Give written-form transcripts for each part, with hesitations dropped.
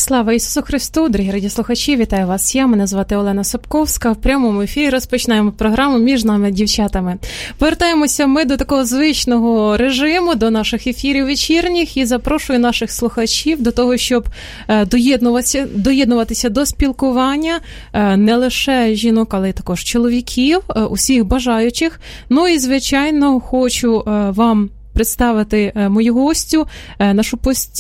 Слава Ісусу Христу, дорогі радіослухачі, вітаю вас. Мене звати Олена Сапковська. В прямому ефірі розпочинаємо програму «Між нами дівчатами». Повертаємося ми до такого звичного режиму, до наших ефірів вечірніх і запрошую наших слухачів до того, щоб доєднуватися до спілкування не лише жінок, але й також чоловіків, усіх бажаючих. Ну і, звичайно, хочу вам представити мою гостю, нашу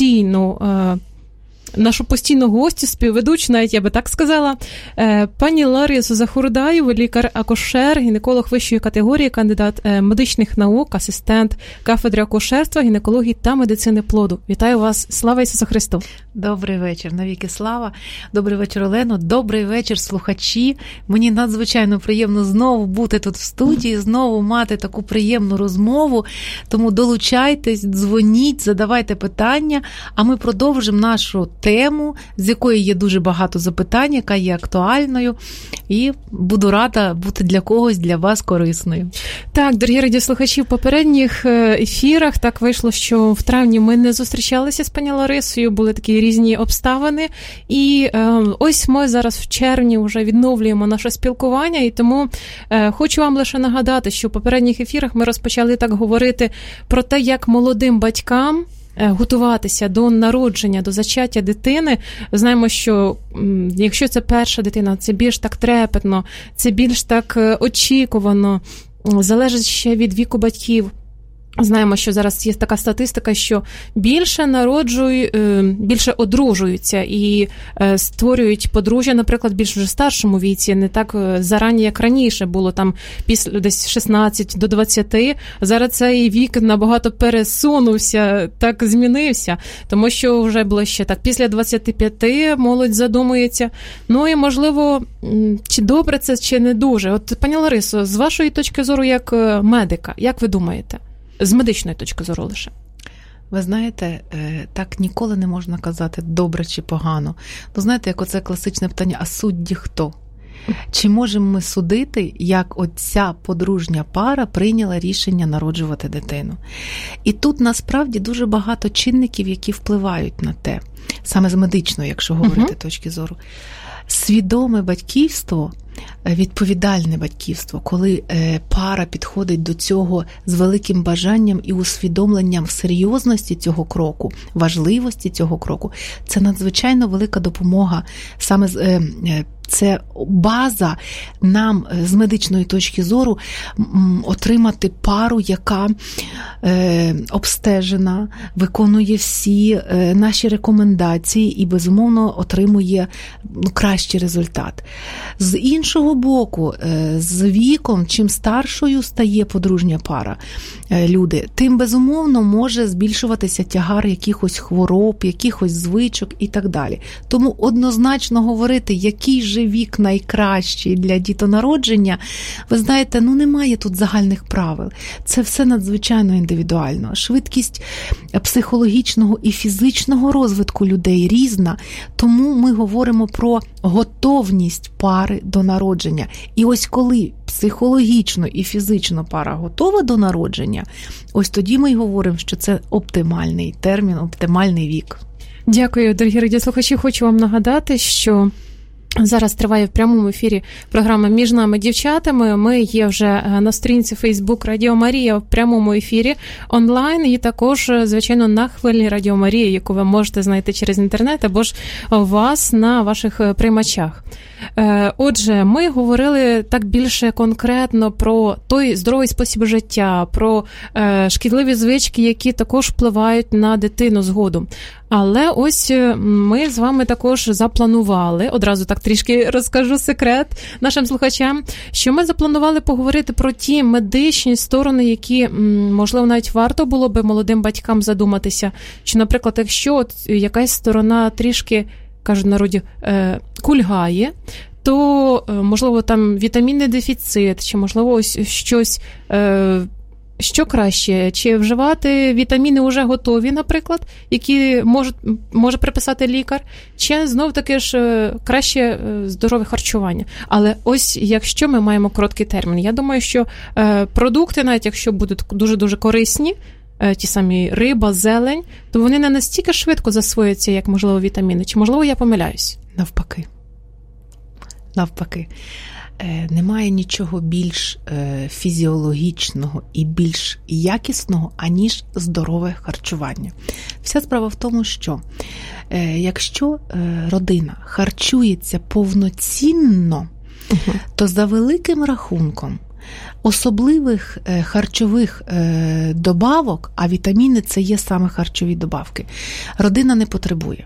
постійну гостю, співведучу, навіть я би так сказала, пані Ларису Захурдаєву, лікар-акушер, гінеколог вищої категорії, кандидат медичних наук, асистент кафедри акушерства, гінекології та медицини плоду. Вітаю вас. Слава Ісусу Христу! Добрий вечір, навіки слава. Добрий вечір, Олено. Добрий вечір, слухачі. Мені надзвичайно приємно знову бути тут в студії, знову мати таку приємну розмову. Тому долучайтесь, дзвоніть, задавайте питання, а ми продовжимо нашу тему, з якої є дуже багато запитань, яка є актуальною, і буду рада бути для когось, для вас корисною. Так, дорогі радіослухачі, в попередніх ефірах так вийшло, що в травні ми не зустрічалися з пані Ларисою, були такі різні обставини, і ось ми зараз в червні вже відновлюємо наше спілкування, і тому хочу вам лише нагадати, що в попередніх ефірах ми розпочали так говорити про те, як молодим батькам готуватися до народження, до зачаття дитини. Знаємо, що якщо це перша дитина, це більш так трепетно, це більш так очікувано, залежить ще від віку батьків. Знаємо, що зараз є така статистика, що більше одружуються і створюють подружжя, наприклад, більш вже старшому віці, не так зарані, як раніше було, там після десь 16 до 20. Зараз цей вік набагато пересунувся, так змінився, тому що вже було ще так, після 25 молодь задумується. Ну і, можливо, чи добре це, чи не дуже. От, пані Ларисо, з вашої точки зору як медика, як ви думаєте? З медичної точки зору лише. Ви знаєте, так ніколи не можна казати добре чи погано. Ну, знаєте, як оце класичне питання, а судді хто? Чи можемо ми судити, як оця подружня пара прийняла рішення народжувати дитину? І тут насправді дуже багато чинників, які впливають на те, саме з медичної, якщо говорити точки зору. Свідоме батьківство, відповідальне батьківство, коли пара підходить до цього з великим бажанням і усвідомленням серйозності цього кроку, важливості цього кроку, це надзвичайно велика допомога. Саме це база нам з медичної точки зору отримати пару, яка обстежена, виконує всі наші рекомендації і, безумовно, отримує кращий результат. З іншого боку, з віком, чим старшою стає подружня пара, люди, тим, безумовно, може збільшуватися тягар якихось хвороб, якихось звичок і так далі. Тому однозначно говорити, який же вік найкращий для дітонародження, ви знаєте, немає тут загальних правил. Це все надзвичайно індивідуально. Швидкість психологічного і фізичного розвитку людей різна, тому ми говоримо про готовність пари до народження. І ось коли психологічно і фізично пара готова до народження, ось тоді ми й говоримо, що це оптимальний термін, оптимальний вік. Дякую, дорогі радіослухачі. Хочу вам нагадати, що зараз триває в прямому ефірі програма «Між нами дівчатами». Ми є вже на сторінці Facebook Радіо Марія в прямому ефірі онлайн і також, звичайно, на хвилі Радіо Марія, яку ви можете знайти через інтернет або ж у вас на ваших приймачах. Отже, ми говорили так більше конкретно про той здоровий спосіб життя, про шкідливі звички, які також впливають на дитину згодом. Але ось ми з вами також запланували, одразу так трішки розкажу секрет нашим слухачам, що ми запланували поговорити про ті медичні сторони, які, можливо, навіть варто було би молодим батькам задуматися. Що, наприклад, якщо от якась сторона трішки, кажуть в народі, кульгає, то, можливо, там вітамінний дефіцит, чи, можливо, ось щось... Що краще? Чи вживати вітаміни вже готові, наприклад, які може приписати лікар, чи знов-таки ж краще здорове харчування? Але ось якщо ми маємо короткий термін, я думаю, що продукти, навіть якщо будуть дуже-дуже корисні, ті самі риба, зелень, то вони не настільки швидко засвоюються, як, можливо, вітаміни. Чи, можливо, я помиляюсь? Навпаки. Немає нічого більш фізіологічного і більш якісного, аніж здорове харчування. Вся справа в тому, що якщо родина харчується повноцінно, то за великим рахунком особливих харчових добавок, а вітаміни – це є саме харчові добавки, родина не потребує.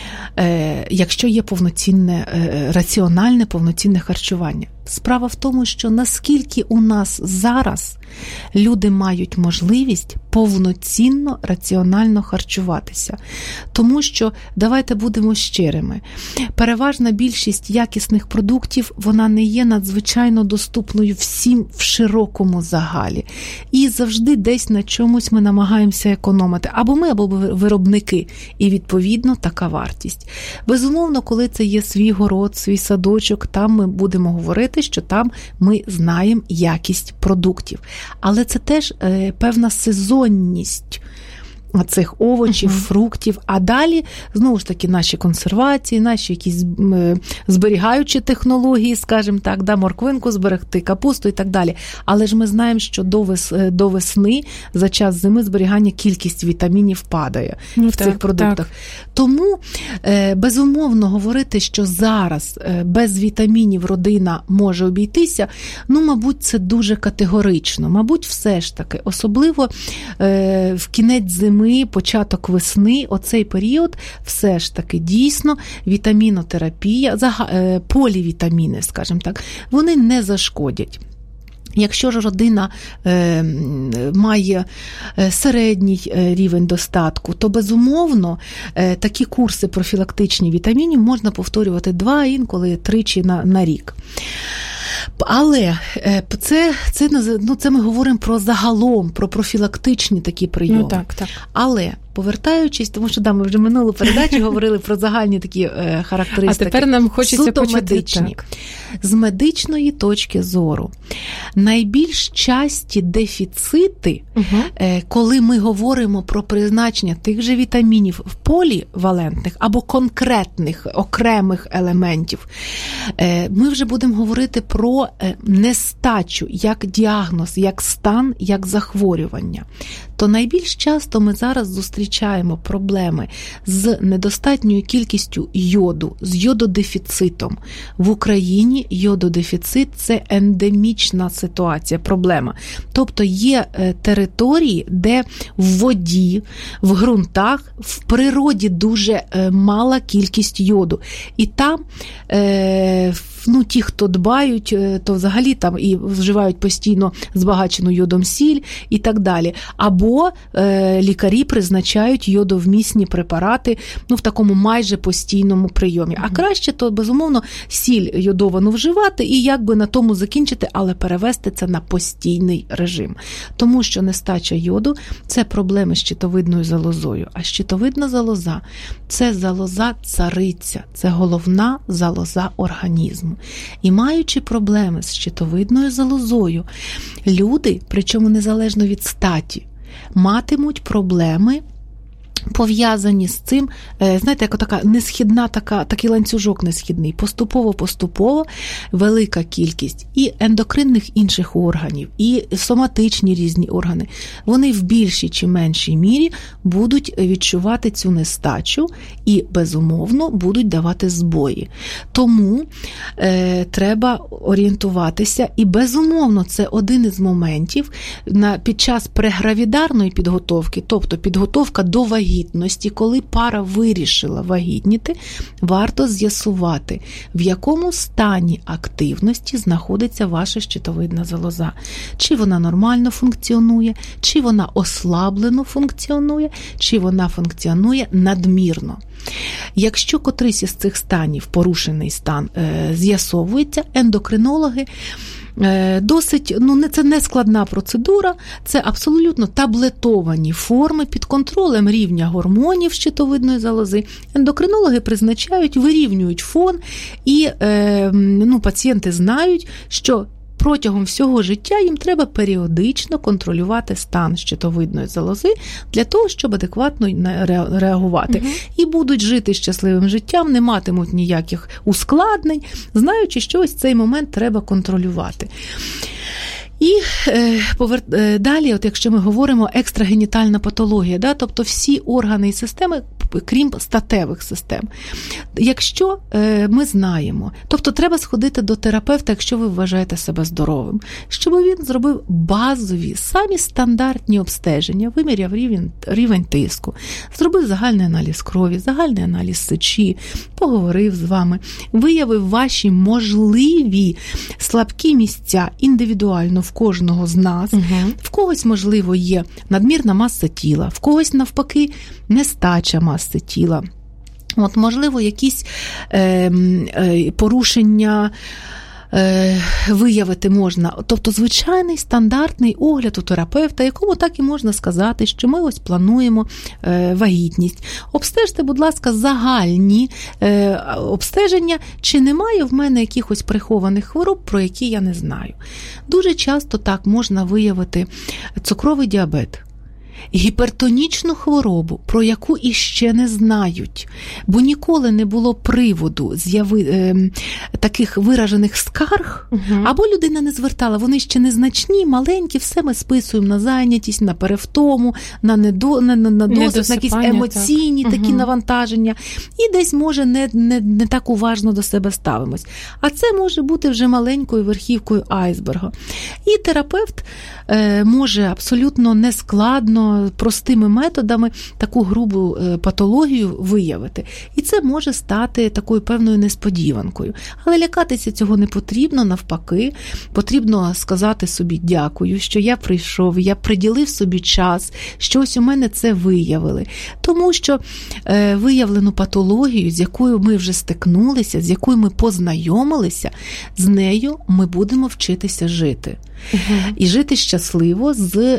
Якщо є повноцінне, раціональне, повноцінне харчування. Справа в тому, що наскільки у нас зараз люди мають можливість повноцінно, раціонально харчуватися. Тому що, давайте будемо щирими, переважна більшість якісних продуктів, вона не є надзвичайно доступною всім в широкому загалі. І завжди десь на чомусь ми намагаємося економити. Або ми, або виробники. І, відповідно, така вартість. Безумовно, коли це є свій город, свій садочок, там ми будемо говорити, що там ми знаємо якість продуктів. Але це теж певна сезонність цих овочів, фруктів, а далі, знову ж таки, наші консервації, наші якісь зберігаючі технології, скажімо так, морквинку зберегти, капусту і так далі. Але ж ми знаємо, що до весни, за час зими, зберігання кількість вітамінів падає в цих продуктах. Так. Тому, безумовно, говорити, що зараз без вітамінів родина може обійтися, мабуть, це дуже категорично. Мабуть, все ж таки, особливо в кінець зими, початок весни, оцей період, все ж таки дійсно вітамінотерапія, полівітаміни, скажімо так, вони не зашкодять. Якщо ж родина має середній рівень достатку, то, безумовно, такі курси профілактичні вітамінів можна повторювати 2, інколи 3 на рік. Але це ми говоримо про загалом, про профілактичні такі прийоми. Так. Але, повертаючись, тому що ми вже минулу передачу говорили про загальні такі характеристики. А тепер нам хочеться почути медичні. З медичної точки зору, найбільш часті дефіцити, коли ми говоримо про призначення тих же вітамінів в полівалентних або конкретних окремих елементів, ми вже будемо говорити про нестачу як діагноз, як стан, як захворювання. То найбільш часто ми зараз зустрічаємо проблеми з недостатньою кількістю йоду, з йододефіцитом. В Україні йододефіцит – це ендемічна ситуація, проблема. Тобто є території, де в воді, в ґрунтах, в природі дуже мала кількість йоду. І там ті, хто дбають, то взагалі там і вживають постійно збагачену йодом сіль і так далі. Або лікарі призначають йодовмісні препарати в такому майже постійному прийомі. А краще, то, безумовно, сіль йодовану вживати і якби на тому закінчити, але перевести це на постійний режим. Тому що нестача йоду – це проблеми з щитовидною залозою. А щитовидна залоза – це залоза-цариця, це головна залоза організму. І маючи проблеми з щитовидною залозою, люди, причому незалежно від статі, матимуть проблеми, пов'язані з цим, знаєте, як така несхідна, такий ланцюжок несхідний. Поступово велика кількість і ендокринних інших органів, і соматичні різні органи. Вони в більшій чи меншій мірі будуть відчувати цю нестачу і, безумовно, будуть давати збої. Тому треба орієнтуватися і, безумовно, це один із моментів під час прегравідарної підготовки, тобто підготовка до вагітності, коли пара вирішила вагітніти, варто з'ясувати, в якому стані активності знаходиться ваша щитовидна залоза. Чи вона нормально функціонує, чи вона ослаблено функціонує, чи вона функціонує надмірно. Якщо котрийсь із цих станів, порушений стан, з'ясовується, ендокринологи досить, це не складна процедура, це абсолютно таблетовані форми під контролем рівня гормонів щитовидної залози. Ендокринологи призначають, вирівнюють фон і пацієнти знають, що протягом всього життя їм треба періодично контролювати стан щитовидної залози для того, щоб адекватно реагувати. І будуть жити щасливим життям, не матимуть ніяких ускладнень, знаючи, що ось цей момент треба контролювати. І далі, от якщо ми говоримо екстрагенітальна патологія, да, тобто всі органи і системи, крім статевих систем. Якщо ми знаємо, тобто треба сходити до терапевта, якщо ви вважаєте себе здоровим, щоб він зробив базові, самі стандартні обстеження, виміряв рівень тиску, зробив загальний аналіз крові, загальний аналіз сечі, поговорив з вами, виявив ваші можливі слабкі місця індивідуально в кожного з нас. В когось, можливо, є надмірна маса тіла, в когось, навпаки, нестача маси тіла. От, можливо, якісь порушення виявити можна. Тобто звичайний стандартний огляд у терапевта, якому так і можна сказати, що ми ось плануємо вагітність. Обстежте, будь ласка, загальні обстеження, чи немає в мене якихось прихованих хвороб, про які я не знаю. Дуже часто так можна виявити цукровий діабет, гіпертонічну хворобу, про яку іще не знають, бо ніколи не було приводу таких виражених скарг, або людина не звертала, вони ще незначні, маленькі, все ми списуємо на зайнятість, на перевтому, на досвід, на якісь емоційні такі навантаження, і десь, може, не так уважно до себе ставимось. А це може бути вже маленькою верхівкою айсберга. І терапевт може абсолютно нескладно, простими методами таку грубу патологію виявити. І це може стати такою певною несподіванкою. Але лякатися цього не потрібно, навпаки. Потрібно сказати собі дякую, що я прийшов, я приділив собі час, що ось у мене це виявили. Тому що виявлену патологію, з якою ми вже стикнулися, з якою ми познайомилися, з нею ми будемо вчитися жити. І жити щасливо з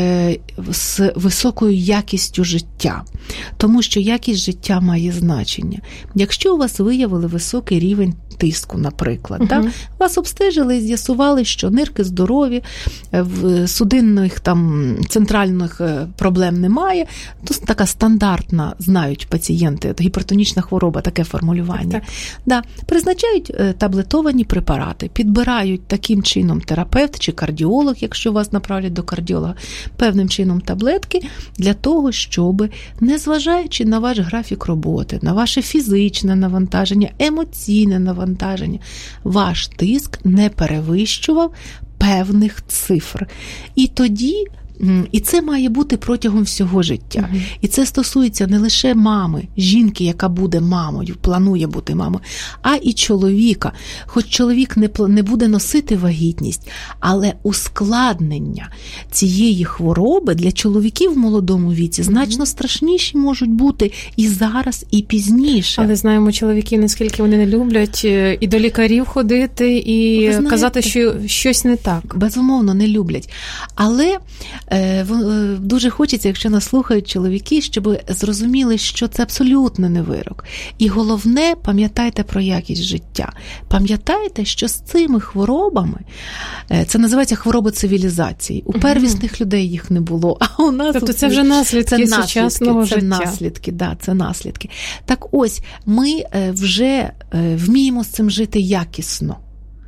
високою якістю життя. Тому що якість життя має значення. Якщо у вас виявили високий рівень тиску, наприклад, вас обстежили і з'ясували, що нирки здорові, судинних центральних проблем немає, то така стандартна, знають пацієнти, гіпертонічна хвороба, таке формулювання. Призначають таблетовані препарати, підбирають таким чином терапевт чи кардіолог, якщо вас направлять до кардіолога, певним чином таблетки для того, щоб, незважаючи на ваш графік роботи, на ваше фізичне навантаження, емоційне навантаження, ваш тиск не перевищував певних цифр. І тоді, і це має бути протягом всього життя. І це стосується не лише мами, жінки, яка буде мамою, планує бути мамою, а і чоловіка. Хоч чоловік не буде носити вагітність, але ускладнення цієї хвороби для чоловіків в молодому віці значно страшніші можуть бути і зараз, і пізніше. Але знаємо чоловіків, наскільки вони не люблять і до лікарів ходити, і казати, що щось не так. Безумовно, не люблять. Але дуже хочеться, якщо нас слухають чоловіки, щоб зрозуміли, що це абсолютно не вирок. І головне, пам'ятайте про якість життя. Пам'ятайте, що з цими хворобами, це називається хвороби цивілізації. У первісних людей їх не було, а у нас... Тобто це вже наслідки сучасного життя. Це наслідки. Так ось, ми вже вміємо з цим жити якісно.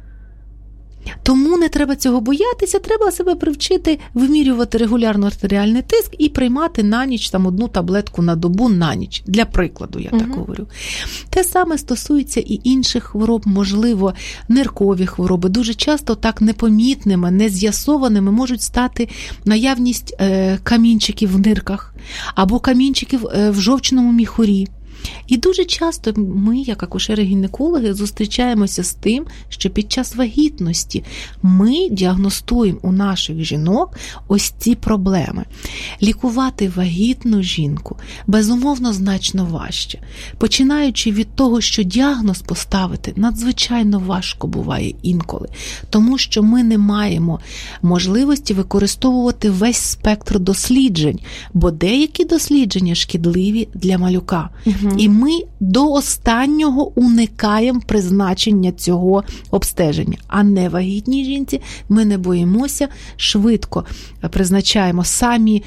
Тому не треба цього боятися, треба себе привчити вимірювати регулярно артеріальний тиск і приймати на ніч одну таблетку на добу на ніч. Для прикладу, я так говорю. Те саме стосується і інших хвороб, можливо, ниркові хвороби. Дуже часто так непомітними, нез'ясованими можуть стати наявність камінчиків в нирках або камінчиків в жовчному міхурі. І дуже часто ми, як акушери-гінекологи, зустрічаємося з тим, що під час вагітності ми діагностуємо у наших жінок ось ці проблеми. Лікувати вагітну жінку, безумовно, значно важче. Починаючи від того, що діагноз поставити надзвичайно важко буває інколи, тому що ми не маємо можливості використовувати весь спектр досліджень, бо деякі дослідження шкідливі для малюка. І ми до останнього уникаємо призначення цього обстеження. А невагітній жінці ми не боїмося, швидко призначаємо самі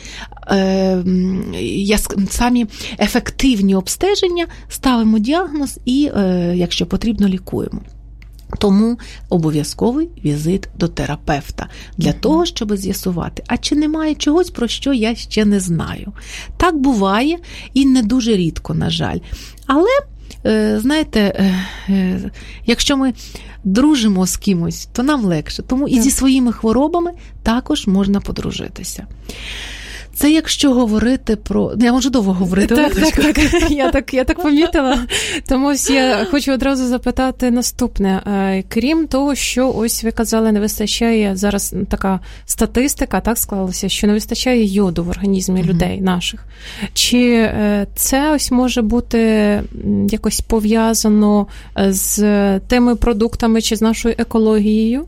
ефективні обстеження, ставимо діагноз і, якщо потрібно, лікуємо. Тому обов'язковий візит до терапевта для того, щоб з'ясувати, а чи немає чогось, про що я ще не знаю. Так буває і не дуже рідко, на жаль. Але, знаєте, якщо ми дружимо з кимось, то нам легше. Тому і зі своїми хворобами також можна подружитися. Це якщо говорити про... Я можу довго говорити. Так. Я так помітила. Тому я хочу одразу запитати наступне. Крім того, що ось ви казали, не вистачає, зараз така статистика, так склалася, що не вистачає йоду в організмі людей наших. Чи це ось може бути якось пов'язано з тими продуктами чи з нашою екологією?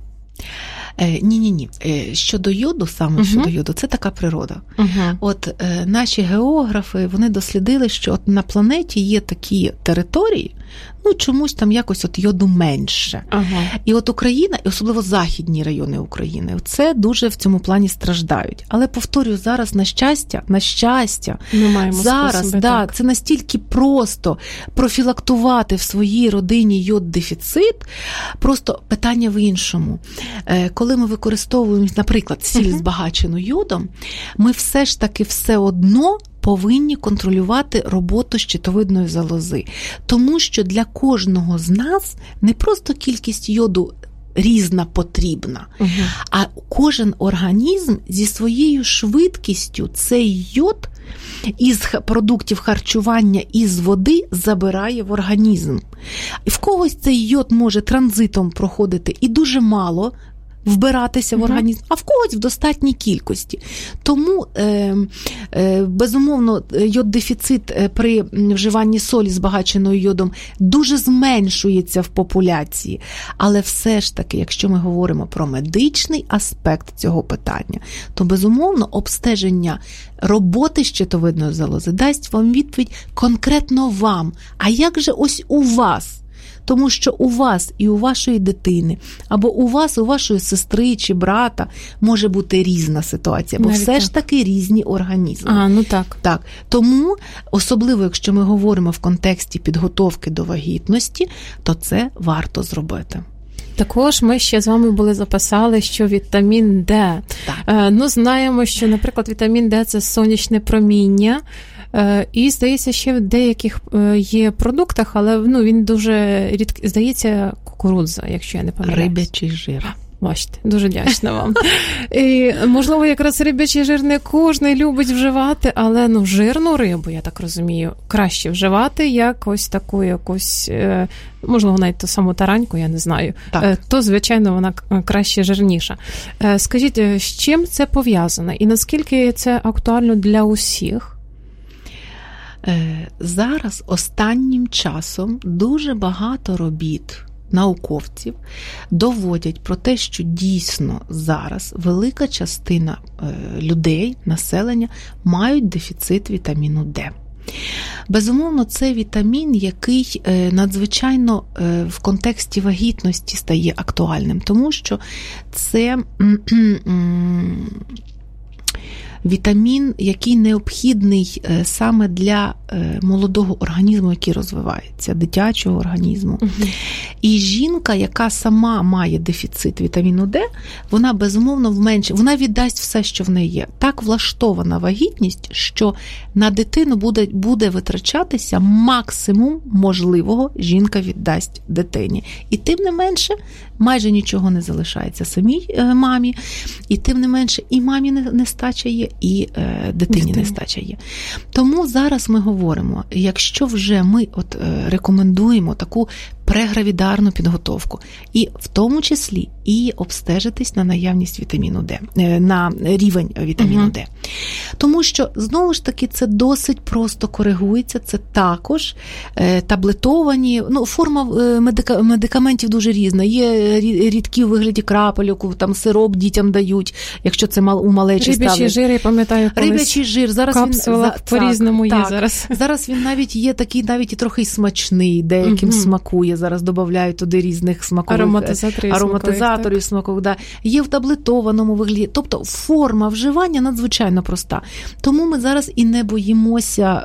Ні. Щодо йоду, щодо йоду, це така природа. От наші географи, вони дослідили, що от на планеті є такі території, чомусь там якось от йоду менше. І от Україна, і особливо західні райони України, це дуже в цьому плані страждають. Але, повторюю, зараз, на щастя, ми маємо зараз, способи, це настільки просто профілактувати в своїй родині йод-дефіцит, просто питання в іншому. Коли ми використовуємо, наприклад, сіль збагачену йодом, ми все ж таки все одно повинні контролювати роботу щитовидної залози. Тому що для кожного з нас не просто кількість йоду різна потрібна, а кожен організм зі своєю швидкістю цей йод із продуктів харчування, із води забирає в організм. І в когось цей йод може транзитом проходити і дуже мало вбиратися в організм, а в когось в достатній кількості. Тому, безумовно, йод-дефіцит при вживанні солі, збагаченої йодом, дуже зменшується в популяції. Але все ж таки, якщо ми говоримо про медичний аспект цього питання, то, безумовно, обстеження роботи щитовидної залози дасть вам відповідь конкретно вам. А як же ось у вас? Тому що у вас і у вашої дитини, або у вас, у вашої сестри чи брата може бути різна ситуація, бо все ж таки різні організми. Так. Тому, особливо, якщо ми говоримо в контексті підготовки до вагітності, то це варто зробити. Також ми ще з вами записали, що вітамін Д. Знаємо, що, наприклад, вітамін Д – це сонячне проміння. І, здається, ще в деяких є продуктах, але він дуже рідкий. Здається, кукурудза, якщо я не помиляюсь. Рибячий жир. Бачите, дуже вдячна вам. І, можливо, якраз рибячий жир не кожен любить вживати, але жирну рибу, я так розумію, краще вживати, як ось таку якусь, можливо, навіть ту саму тараньку, я не знаю, то, звичайно, вона краще жирніша. Скажіть, з чим це пов'язано і наскільки це актуально для усіх? Зараз останнім часом дуже багато робіт науковців доводять про те, що дійсно зараз велика частина людей, населення мають дефіцит вітаміну Д. Безумовно, це вітамін, який надзвичайно в контексті вагітності стає актуальним, тому що це вітамін, який необхідний саме для молодого організму, який розвивається, дитячого організму. І жінка, яка сама має дефіцит вітаміну Д, вона безумовно вона віддасть все, що в неї є. Так влаштована вагітність, що на дитину буде витрачатися максимум можливого жінка віддасть дитині. І тим не менше, майже нічого не залишається самій мамі, і тим не менше і мамі нестача є, і дитині нестача є. Тому зараз ми говоримо, якщо вже ми рекомендуємо таку прегравідарну підготовку. І в тому числі і обстежитись на наявність вітаміну Д, на рівень вітаміну Д. Тому що, знову ж таки, це досить просто коригується, це також таблетовані, форма медикаментів дуже різна. Є рідкі у вигляді крапельок, там сироп дітям дають, якщо це у малечі ставлять. Рибячий жир, я пам'ятаю, колись. Рибячий жир. Зараз капсулах по-різному є зараз. Зараз він навіть є такий, навіть і трохи смачний, деяким смакує. Зараз додають туди різних смакових ароматизаторів смакових. Да. Є в таблетованому вигляді. Тобто форма вживання надзвичайно проста. Тому ми зараз і не боїмося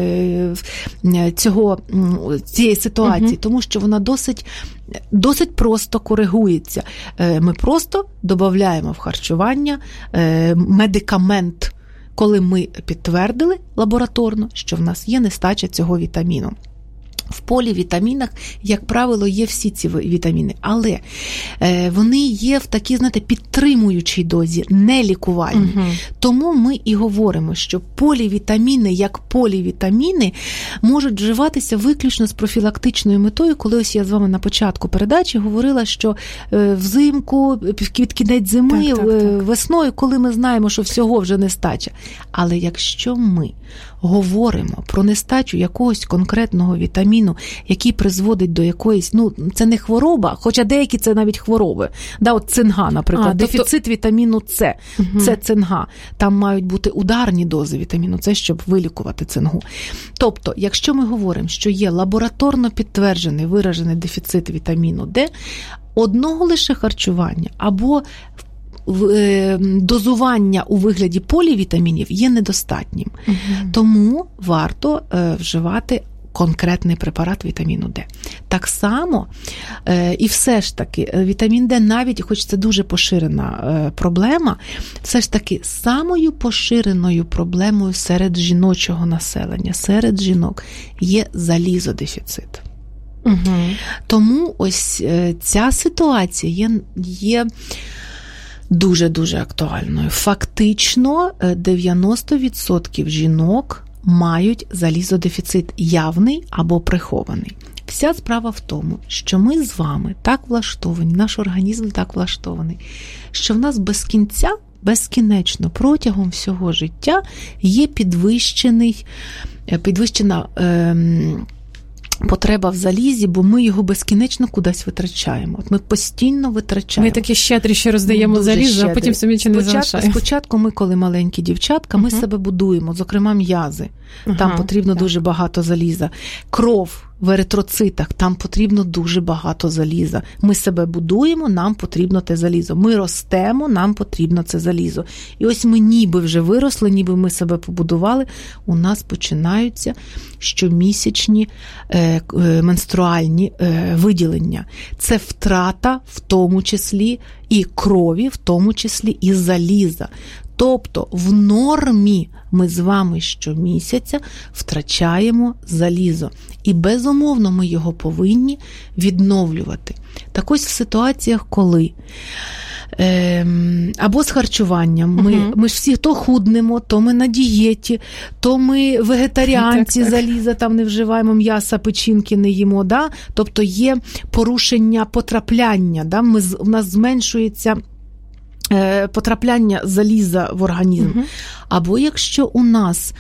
цієї ситуації, тому що вона досить просто коригується. Ми просто додаємо в харчування медикамент, коли ми підтвердили лабораторно, що в нас є нестача цього вітаміну. В полівітамінах, як правило, є всі ці вітаміни, але вони є в такій, підтримуючій дозі, не лікувальній. Тому ми і говоримо, що полівітаміни, як полівітаміни, можуть вживатися виключно з профілактичною метою. Коли ось я з вами на початку передачі говорила, що взимку, під кінець зими, весною, коли ми знаємо, що всього вже нестача. Але якщо ми говоримо про нестачу якогось конкретного вітаміну, який призводить до якоїсь, це не хвороба, хоча деякі це навіть хвороби. От цинга, наприклад, дефіцит вітаміну С, це цинга. Там мають бути ударні дози вітаміну С, щоб вилікувати цингу. Тобто, якщо ми говоримо, що є лабораторно підтверджений, виражений дефіцит вітаміну Д, одного лише харчування або дозування у вигляді полівітамінів є недостатнім. Тому варто вживати конкретний препарат вітаміну Д. Так само, і все ж таки, вітамін Д, навіть, хоч це дуже поширена проблема, все ж таки самою поширеною проблемою серед жіночого населення, серед жінок, є залізодефіцит. Тому ось ця ситуація є дуже-дуже актуальною. Фактично 90% жінок мають залізодефіцит явний або прихований. Вся справа в тому, що ми з вами так влаштовані, наш організм так влаштований, що в нас без кінця, безкінечно протягом всього життя є підвищена потреба в залізі, бо ми його безкінечно кудись витрачаємо. От ми постійно витрачаємо. Ми такі щедрі, що роздаємо залізо, а потім самі не залишаємо. Спочатку ми, коли маленькі дівчатка, ми себе будуємо, зокрема м'язи. Там потрібно дуже багато заліза. Кров в еритроцитах, там потрібно дуже багато заліза. Ми себе будуємо, нам потрібно те залізо. Ми ростемо, нам потрібно це залізо. І ось ми ніби вже виросли, ніби ми себе побудували, у нас починаються щомісячні менструальні виділення. Це втрата, в тому числі, і крові, в тому числі, і заліза. Тобто в нормі ми з вами щомісяця втрачаємо залізо. І безумовно ми його повинні відновлювати. Так ось в ситуаціях, коли або з харчуванням, ми ж всі то худнемо, то ми на дієті, то ми вегетаріанці, заліза там не вживаємо, м'яса, печінки не їмо. Да? Тобто є порушення потрапляння, да? У нас зменшується потрапляння заліза в організм. Або якщо у нас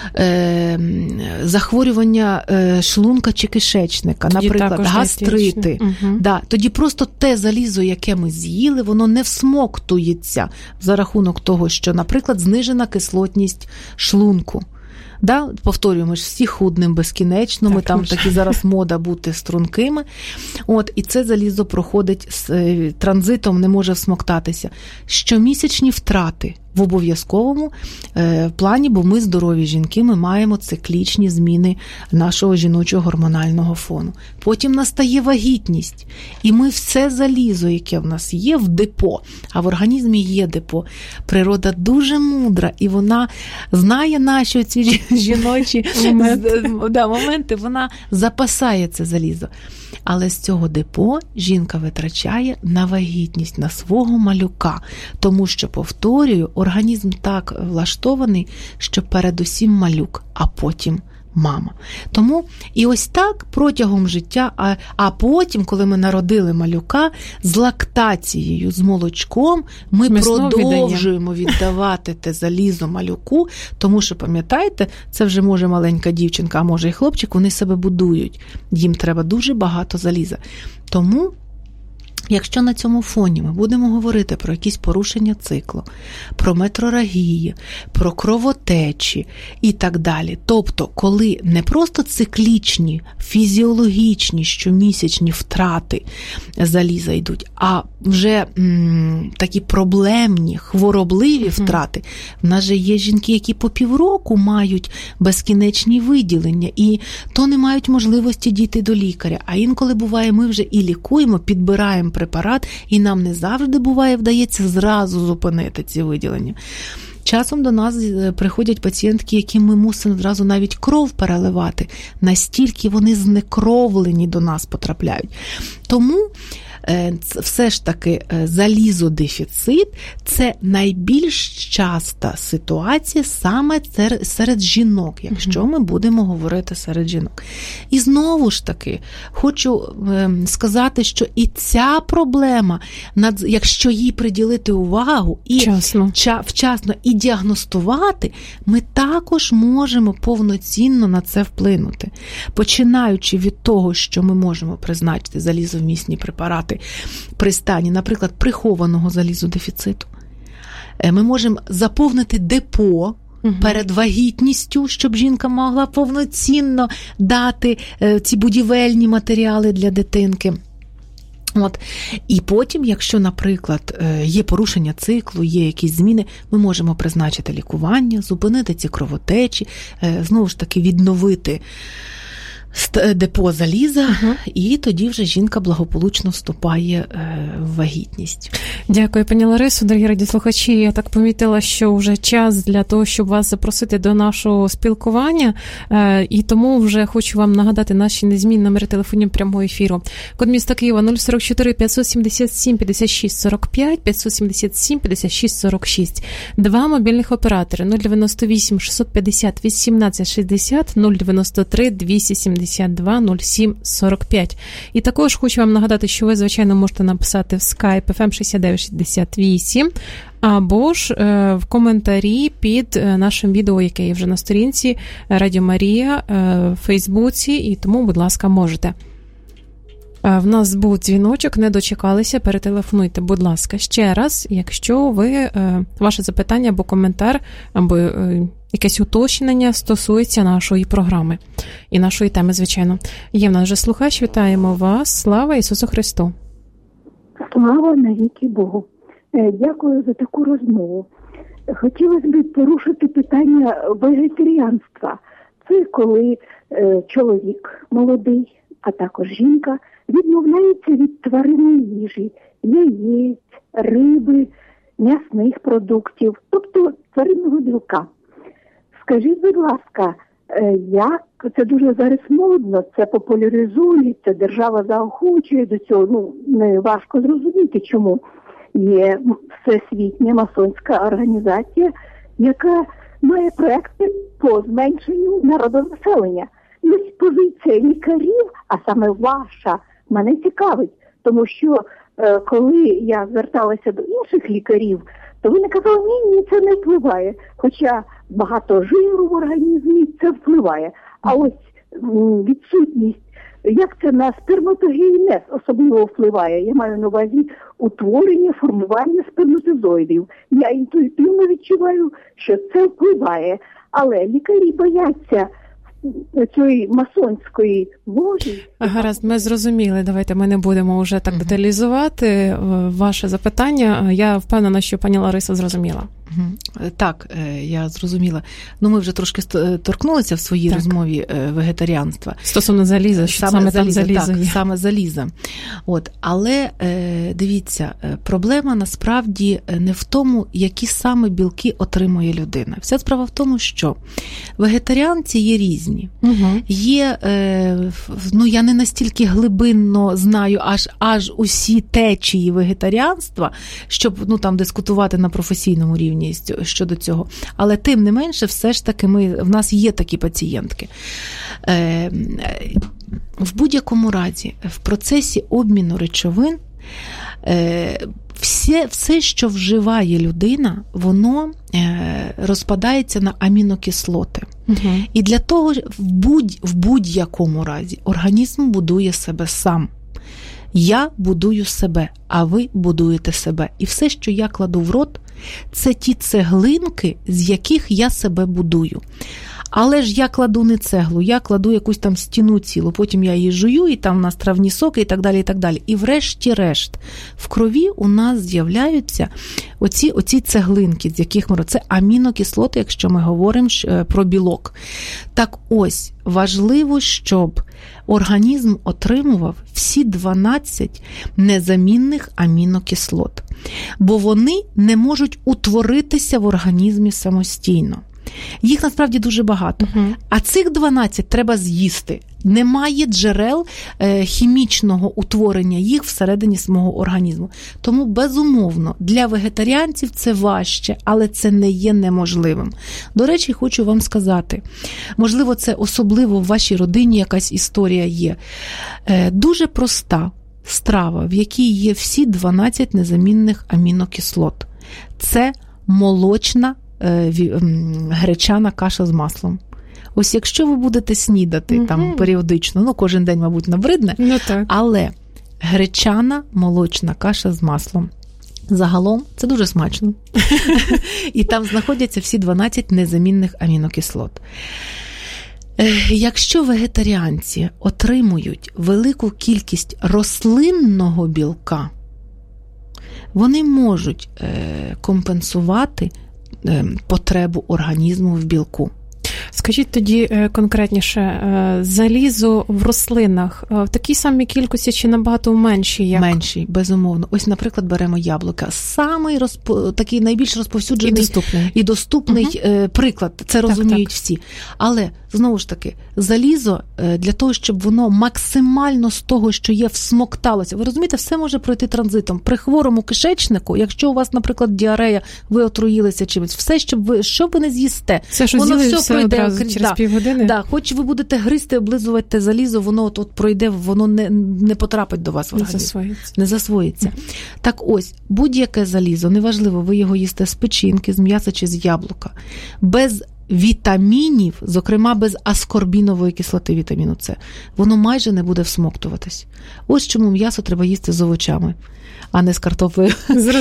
захворювання шлунка чи кишечника, наприклад, гастрити, тоді просто те залізо, яке ми з'їли, воно не всмоктується за рахунок того, що, наприклад, знижена кислотність шлунку. Да? Повторюю, ми ж всі худним безкінечно, ми там такі зараз мода бути стрункими. І це залізо проходить з транзитом, не може всмоктатися. Щомісячні втрати в обов'язковому плані, бо ми здорові жінки, ми маємо циклічні зміни нашого жіночого гормонального фону. Потім настає вагітність, і ми все залізо, яке в нас є в депо, а в організмі є депо. Природа дуже мудра, і вона знає наші ці жіночі моменти, вона запасає це залізо. Але з цього депо жінка витрачає на вагітність, на свого малюка. Тому що, повторюю, організм так влаштований, що передусім малюк, а потім мама. Тому і ось так протягом життя, а потім, коли ми народили малюка, з лактацією, з молочком ми продовжуємо віддавати те залізо малюку, тому що, пам'ятаєте, це вже може маленька дівчинка, а може і хлопчик, вони себе будують. Їм треба дуже багато заліза. Тому якщо на цьому фоні ми будемо говорити про якісь порушення циклу, про метрорагії, про кровотечі і так далі, тобто коли не просто циклічні, фізіологічні, щомісячні втрати заліза йдуть, а вже такі проблемні, хворобливі втрати. В нас же є жінки, які по півроку мають безкінечні виділення, і то не мають можливості дійти до лікаря. А інколи буває, ми вже і лікуємо, підбираємо препарат, і нам не завжди буває, вдається зразу зупинити ці виділення. Часом до нас приходять пацієнтки, яким ми мусимо зразу навіть кров переливати, настільки вони знекровлені до нас потрапляють. Тому все ж таки залізодефіцит – це найбільш часта ситуація саме серед жінок, якщо ми будемо говорити серед жінок. І знову ж таки, хочу сказати, що і ця проблема, якщо їй приділити увагу і вчасно і діагностувати, ми також можемо повноцінно на це вплинути. Починаючи від того, що ми можемо призначити залізовмісні препарати при стані, наприклад, прихованого залізодефіциту. Ми можемо заповнити депо перед вагітністю, щоб жінка могла повноцінно дати ці будівельні матеріали для дитинки. І потім, якщо, наприклад, є порушення циклу, є якісь зміни, ми можемо призначити лікування, зупинити ці кровотечі, знову ж таки відновити депо заліза, і тоді вже жінка благополучно вступає в вагітність. Дякую, пані Ларисо. Дорогі радіослухачі, я так помітила, що вже час для того, щоб вас запросити до нашого спілкування, і тому вже хочу вам нагадати наші незмінні номери телефонів прямого ефіру. Код міста Києва 044 577 56 45, 577 56 46. Два мобільних оператори 098 650 18 60, 093 272 07 45. І також хочу вам нагадати, що ви, звичайно, можете написати в Skype FM6968 або ж в коментарі під нашим відео, яке є вже на сторінці Радіо Марія в Фейсбуці, і тому, будь ласка, можете. В нас був дзвіночок, не дочекалися, перетелефонуйте, будь ласка, ще раз, якщо ви, ваше запитання або коментар, або якесь уточнення стосується нашої програми і нашої теми, звичайно. Є в нас вже слухач, вітаємо вас, слава Ісусу Христу! Слава навіки Богу! Дякую за таку розмову. Хотілося б порушити питання вегетаріанства. Це коли чоловік молодий, а також жінка, відмовляється від тваринної їжі, яєць, риби, м'ясних продуктів, тобто тваринного білка. Скажіть, будь ласка, як це дуже зараз модно, це популяризується, держава заохочує до цього, не важко зрозуміти, чому. Є Всесвітня масонська організація, яка має проекти по зменшенню народонаселення. І ось позиція лікарів, а саме ваша, мене цікавить, тому що коли я зверталася до інших лікарів, то вони казали, ні, це не впливає. Хоча багато жиру в організмі це впливає. А ось відсутність, як це на сперматогенез особливо впливає. Я маю на увазі утворення, формування сперматозоїдів. Я інтуїтивно відчуваю, що це впливає. Але лікарі бояться цієї масонської ложі. Гаразд, ми зрозуміли. Давайте ми не будемо вже так деталізувати ваше запитання. Я впевнена, що пані Лариса зрозуміла. Так, я зрозуміла. Ми вже трошки торкнулися в своїй розмові вегетаріанства. Стосовно заліза, що саме там залізо є. Так, саме заліза. Але дивіться, проблема насправді не в тому, які саме білки отримує людина. Вся справа в тому, що вегетаріанці є різні. Є, я не настільки глибинно знаю аж усі течії вегетаріанства, щоб там дискутувати на професійному рівні щодо цього. Але тим не менше, все ж таки в нас є такі пацієнтки. В будь-якому разі, в процесі обміну речовин все, що вживає людина, воно розпадається на амінокислоти. І для того, в будь-якому разі, організм будує себе сам. Я будую себе, а ви будуєте себе. І все, що я кладу в рот, це ті цеглинки, з яких я себе будую. Але ж я кладу не цеглу, я кладу якусь там стіну цілу, потім я її жую, і там у нас травні соки, і так далі, і так далі. І врешті-решт, в крові у нас з'являються оці цеглинки, з яких це амінокислоти, якщо ми говоримо про білок. Так ось, важливо, щоб організм отримував всі 12 незамінних амінокислот, бо вони не можуть утворитися в організмі самостійно. Їх насправді дуже багато. А цих 12 треба з'їсти. Немає джерел хімічного утворення їх всередині самого організму. Тому, безумовно, для вегетаріанців це важче, але це не є неможливим. До речі, хочу вам сказати, можливо, це особливо в вашій родині якась історія є. Дуже проста страва, в якій є всі 12 незамінних амінокислот. Це молочна гречана каша з маслом. Ось якщо ви будете снідати там періодично, кожен день, мабуть, набридне, але гречана молочна каша з маслом. Загалом це дуже смачно. І там знаходяться всі 12 незамінних амінокислот. Якщо вегетаріанці отримують велику кількість рослинного білка, вони можуть компенсувати потребу організму в білку. Скажіть тоді конкретніше, залізо в рослинах в такій самій кількості чи набагато меншій? Меншій, безумовно. Ось, наприклад, беремо яблука. Самий такий найбільш розповсюджений і доступний приклад. Це розуміють всі. Але, знову ж таки, залізо для того, щоб воно максимально з того, що є, всмокталося. Ви розумієте, все може пройти транзитом. При хворому кишечнику, якщо у вас, наприклад, діарея, ви отруїлися чимось, все, що ви не з'їсте, це, що воно все пройде через півгодини? Хоч ви будете гризти, облизувати те залізо, воно от пройде, воно не потрапить до вас в організм. Не засвоїться. Так ось, будь-яке залізо, неважливо, ви його їсте з печінки, з м'яса чи з яблука, без вітамінів, зокрема без аскорбінової кислоти вітаміну С, воно майже не буде всмоктуватись. Ось чому м'ясо треба їсти з овочами, а не з картоплею.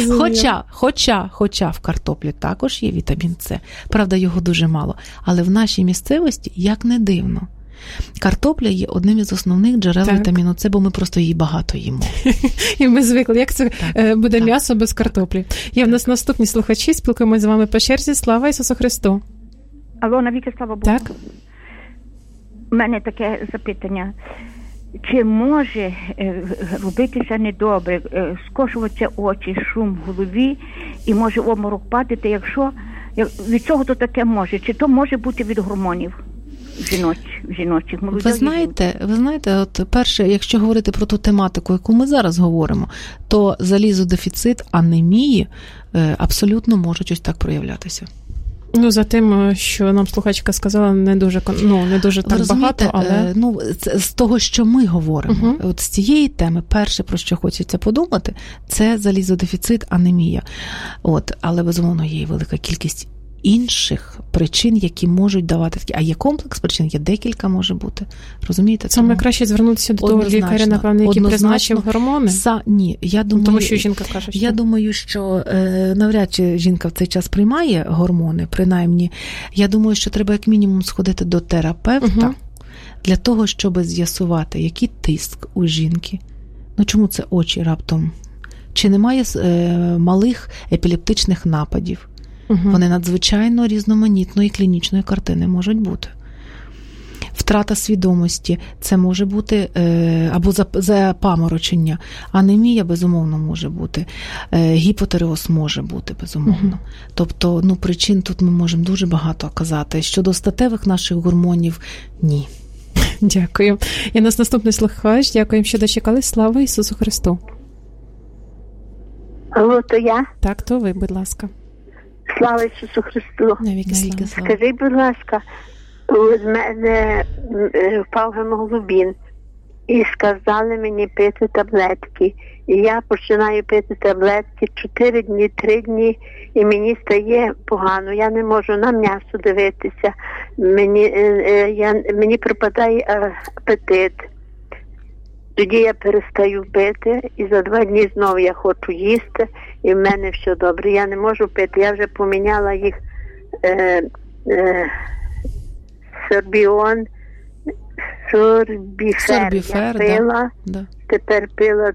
Хоча в картоплі також є вітамін С. Правда, його дуже мало. Але в нашій місцевості, як не дивно, картопля є одним із основних джерел вітаміну С, бо ми просто її багато їмо. І ми звикли. Як це буде м'ясо без картоплі? Є в нас наступні слухачі, спілкуємося з вами по черзі. Слава Ісусу Христу! Алло, навіки слава Богу. Так. У мене таке запитання. Чи може робитися недобре, скошуватися очі, шум в голові і може в обморок падати, якщо від чого то таке може? Чи то може бути від гормонів жіночих? Ви знаєте, от перше, якщо говорити про ту тематику, яку ми зараз говоримо, то залізодефіцит, анемії абсолютно можуть ось так проявлятися. За тим, що нам слухачка сказала, не дуже так багато, але... з того, що ми говоримо, от з цієї теми, перше, про що хочеться подумати, це залізодефіцит, анемія. Але, безумовно, є велика кількість інших причин, які можуть давати такі. А є комплекс причин, є декілька, може бути. Розумієте? Саме краще звернутися до того лікаря, напевно, який призначив гормони? Ні, я думаю... Тому що жінка каже, що... Я думаю, що навряд чи жінка в цей час приймає гормони, принаймні. Я думаю, що треба як мінімум сходити до терапевта для того, щоб з'ясувати, який тиск у жінки. Чому це очі раптом? Чи немає малих епілептичних нападів? Вони надзвичайно різноманітної клінічної картини можуть бути. втрата свідомості, це може бути або запаморочення, анемія, безумовно, може бути, гіпотиреоз може бути, безумовно. Тобто, причин тут ми можемо дуже багато казати. Щодо статевих наших гормонів, ні. Дякую. І у нас наступний слухач. Дякуємо, що дочекались. Слава Ісусу Христу. Алло, то я? Так, то ви, будь ласка. Слава Ісусу Христу. Навіки слава. Скажіть, будь ласка, з мене впав гемоглобін і сказали мені пити таблетки. І я починаю пити таблетки 4 дні, 3 дні, і мені стає погано. Я не можу на м'ясо дивитися. Мені пропадає апетит. Тоді я перестаю пити, і за 2 дні знову я хочу їсти, і в мене все добре. Я не можу пити. Я вже поміняла їх Сорбіфер я пила, да. Тепер пила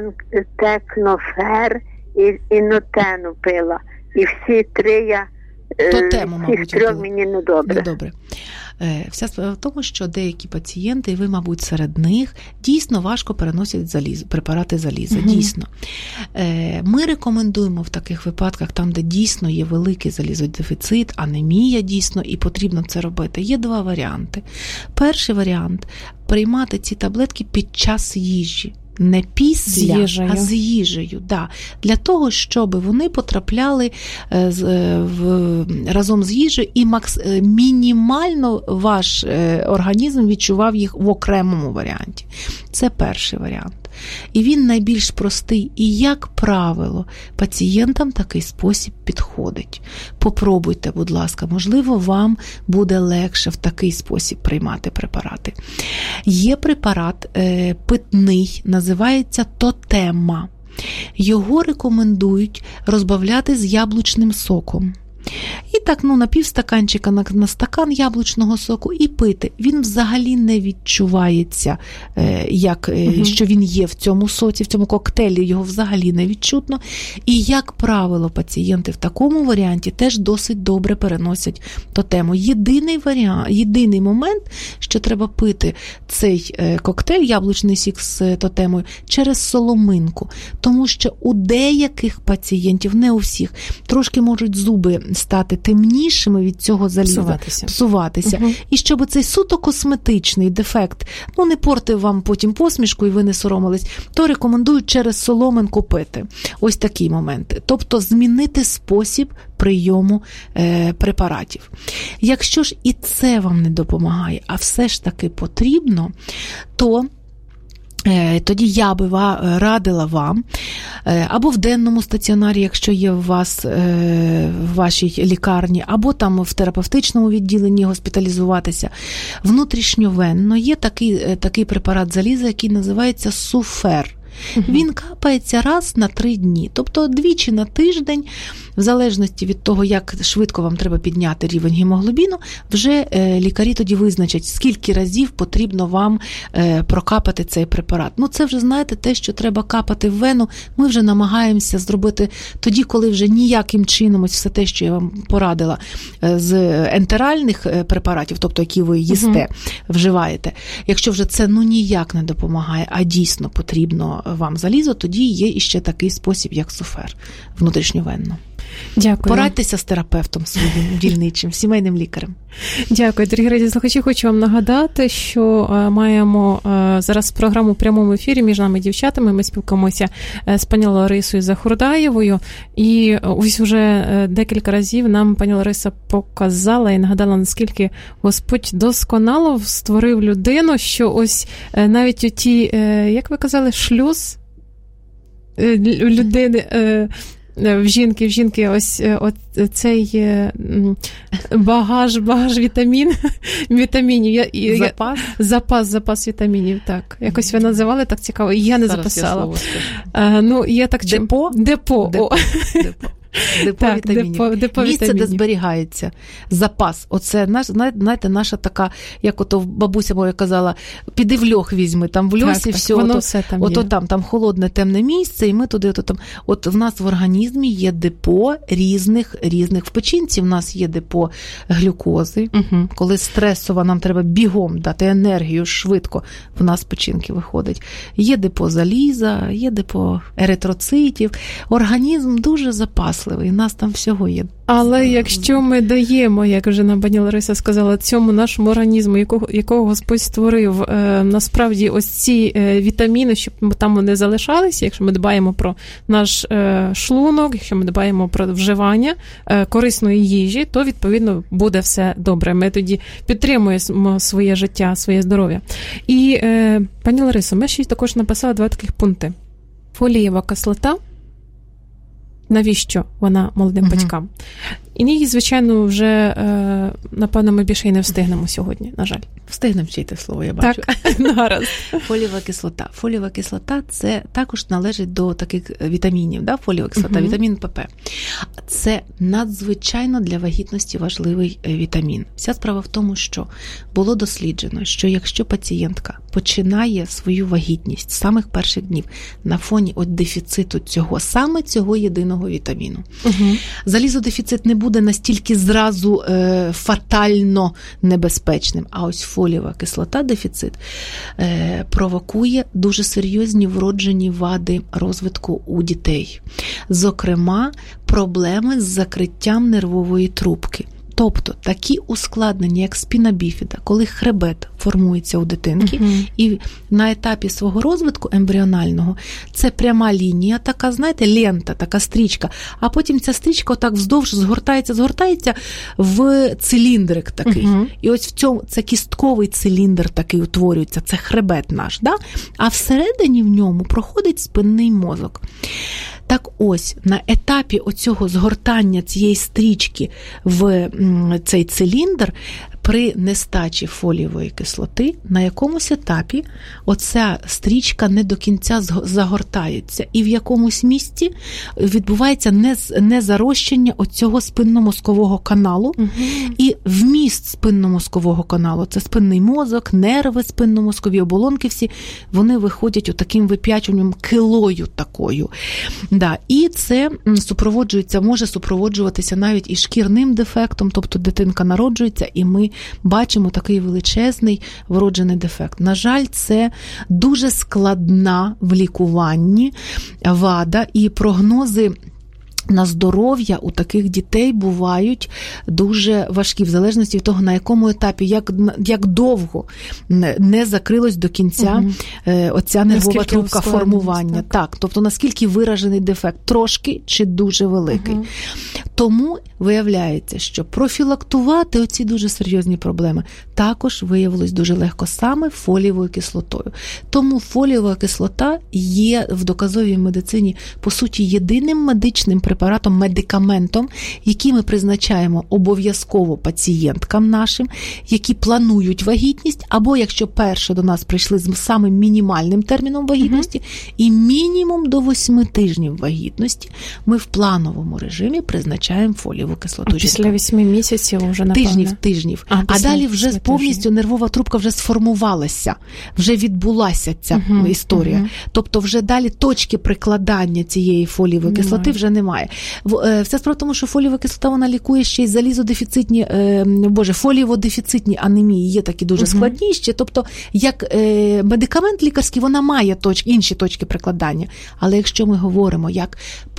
Текнофер і Нотену пила. І всі 3 я всіх 3 мені недобре. Добре. Вся справа в тому, що деякі пацієнти, і ви, мабуть, серед них, дійсно важко переносять препарати заліза. Дійсно. Ми рекомендуємо в таких випадках, там, де дійсно є великий залізодефіцит, анемія дійсно, і потрібно це робити. Є 2 варіанти. Перший варіант – приймати ці таблетки під час їжі. Не після, а з їжею. Да. Для того, щоб вони потрапляли разом з їжею і мінімально ваш організм відчував їх в окремому варіанті. Це перший варіант. І він найбільш простий. І, як правило, пацієнтам такий спосіб підходить. Попробуйте, будь ласка, можливо, вам буде легше в такий спосіб приймати препарати. Є препарат питний, називається Тотема. Його рекомендують розбавляти з яблучним соком. І так, на півстаканчика на стакан яблучного соку і пити. Він взагалі не відчувається, що він є в цьому соці, в цьому коктейлі, його взагалі не відчутно. І, як правило, пацієнти в такому варіанті теж досить добре переносять Тотему. Єдиний момент, що треба пити цей коктейль, яблучний сік з Тотемою, через соломинку. Тому що у деяких пацієнтів, не у всіх, трошки можуть зуби стати темнішими від цього заліза, псуватися. І щоб цей суто косметичний дефект, не портив вам потім посмішку і ви не соромились, то рекомендують через соломинку пити. Ось такі моменти. Тобто змінити спосіб прийому препаратів. Якщо ж і це вам не допомагає, а все ж таки потрібно, то тоді я би радила вам або в денному стаціонарі, якщо є у вас в вашій лікарні, або там в терапевтичному відділенні госпіталізуватися. Внутрішньовенно є такий препарат заліза, який називається Суфер. Він капається раз на 3 дні, тобто 2 на тиждень, в залежності від того, як швидко вам треба підняти рівень гемоглобіну, вже лікарі тоді визначать, скільки разів потрібно вам прокапати цей препарат. Це вже, знаєте, те, що треба капати в вену, ми вже намагаємося зробити тоді, коли вже ніяким чином, ось все те, що я вам порадила, з ентеральних препаратів, тобто які ви їсте, вживаєте. Якщо вже це ніяк не допомагає, а дійсно потрібно вам залізо, тоді є іще такий спосіб, як Суфер, внутрішньовенно. Дякую. Порадьтеся з терапевтом своїм дільничим, сімейним лікарем. Дякую, дорогі радіослухачі. Хочу вам нагадати, що маємо зараз програму в прямому ефірі «Між нами дівчатами». Ми спілкуємося з пані Ларисою Захурдаєвою. І ось уже декілька разів нам пані Лариса показала і нагадала, наскільки Господь досконало створив людину, що ось навіть оті, як ви казали, шлюз людини... В жінки ось цей багаж вітамінів. Запас вітамінів, так. Якось ви називали так цікаво, і я не записала. Я Депо. Депо місце, де зберігається запас. Оце, знаєте, наша така, як ото бабуся моя казала, піди в льох візьми, там в льосі все, ото там холодне, темне місце, і ми туди, там. От в нас в організмі є депо різних, в печінці в нас є депо глюкози, коли стресово нам треба бігом дати енергію швидко, в нас печінки виходить. Є депо заліза, є депо еритроцитів. Організм дуже запасливий, у нас там всього є. Але якщо ми даємо, як вже нам пані Лариса сказала, цьому нашому організму, якого Господь створив, насправді ось ці вітаміни, щоб там вони залишалися, якщо ми дбаємо про наш шлунок, якщо ми дбаємо про вживання корисної їжі, то, відповідно, буде все добре. Ми тоді підтримуємо своє життя, своє здоров'я. І, пані Ларисо, ми ще також написали 2 таких пункти. Фолієва кислота. Навіщо вона молодим батькам? І її, звичайно, вже, напевно, ми більше і не встигнемо сьогодні, на жаль. Встигнемо вчити слово, я бачу. Так, гаразд. Фолієва кислота. Фолієва кислота – це також належить до таких вітамінів, да? Фолієва кислота, вітамін ПП. Це надзвичайно для вагітності важливий вітамін. Вся справа в тому, що було досліджено, що якщо пацієнтка починає свою вагітність з самих перших днів на фоні дефіциту саме цього єдиного вітаміну, залізодефіцит не буде настільки зразу фатально небезпечним. А ось фолієва кислота, дефіцит, провокує дуже серйозні вроджені вади розвитку у дітей. Зокрема, проблеми з закриттям нервової трубки. Тобто такі ускладнення, як спіна біфіда, коли хребет формується у дитинки, і на етапі свого розвитку ембріонального це пряма лінія, така, знаєте, лента, така стрічка, а потім ця стрічка отак вздовж згортається в циліндрик такий. І ось в цьому, це кістковий циліндр такий утворюється, це хребет наш, да? А всередині в ньому проходить спинний мозок. Так ось, на етапі оцього згортання цієї стрічки в цей циліндр, при нестачі фолієвої кислоти, на якомусь етапі оця стрічка не до кінця загортається. І в якомусь місці відбувається незарощення оцього спинномозкового каналу. І вміст спинномозкового каналу, це спинний мозок, нерви, спинномозкові оболонки всі, вони виходять отаким вип'ячуванням, килою такою. Да. І це може супроводжуватися навіть і шкірним дефектом, тобто дитинка народжується, і ми бачимо такий величезний вроджений дефект. На жаль, це дуже складна в лікуванні вада, і прогнози на здоров'я у таких дітей бувають дуже важкі, в залежності від того, на якому етапі, як довго не закрилось до кінця оця нервова трубка формування. Так, тобто наскільки виражений дефект, трошки чи дуже великий. Тому виявляється, що профілактувати оці дуже серйозні проблеми також виявилось дуже легко саме фолієвою кислотою. Тому фолієва кислота є в доказовій медицині, по суті, єдиним медичним препаратом, медикаментом, який ми призначаємо обов'язково пацієнткам нашим, які планують вагітність, або якщо перше до нас прийшли з самим мінімальним терміном вагітності, і мінімум до 8 тижнів вагітності, ми в плановому режимі призначаємо фолієву кислоту. А після 8 місяців вже, напевно? Тижнів. А далі вже повністю нервова трубка вже сформувалася, вже відбулася ця історія. Тобто вже далі точки прикладання цієї фолієвої кислоти вже немає. Вся справа в тому, що фолієва кислота, вона лікує ще й залізодефіцитні, фолієводефіцитні анемії, є такі дуже складні ще. Тобто, як медикамент лікарський, вона має інші точки прикладання. Але якщо ми говоримо як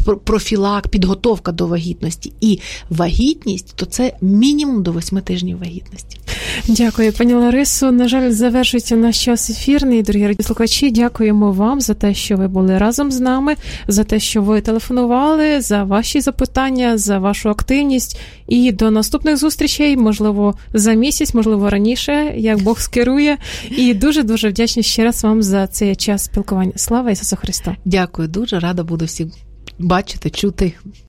підготовка до вагітності і вагітність, то це мінімум до 8 тижнів вагітності. Дякую, пані Ларисо. На жаль, завершується наш час ефірний. Дорогі радіослухачі, дякуємо вам за те, що ви були разом з нами, за те, що ви телефонували, за ваші запитання, за вашу активність. І до наступних зустрічей, можливо, за місяць, можливо, раніше, як Бог скерує. І дуже-дуже вдячні ще раз вам за цей час спілкування. Слава Ісусу Христу! Дякую, дуже рада буду всіх бачити, чути.